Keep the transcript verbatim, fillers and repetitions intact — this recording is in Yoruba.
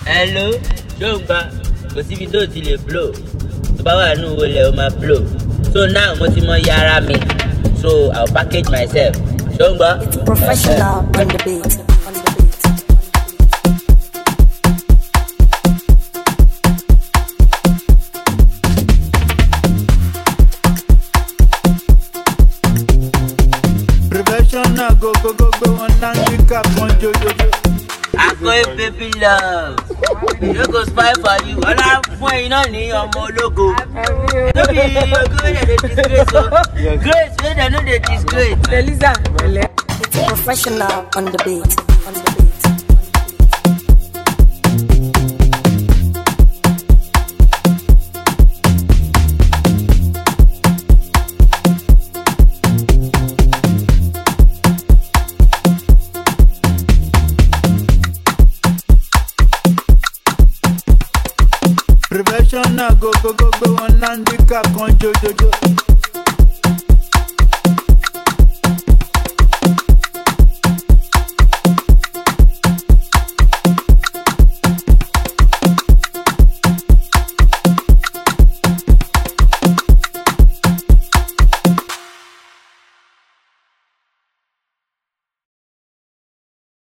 Hello, Jomba, kò síbi tó ti lè blow. Tó bá wà nínú owó lẹ̀ ó máa blow. So now mo ti mọ yàrá mi. So I'll package myself. Jomba. It's professional on the beat. Professional, go go go go on handicap on Jojo. I go baby love. You go spy for you. All I'm playing on the ọmọ ológo. No be you go where they disgrace. Grace where they know they disgrace. Eliza. It's professional on the beat. On the beat. Professional, go go go go on handicap on Jojo.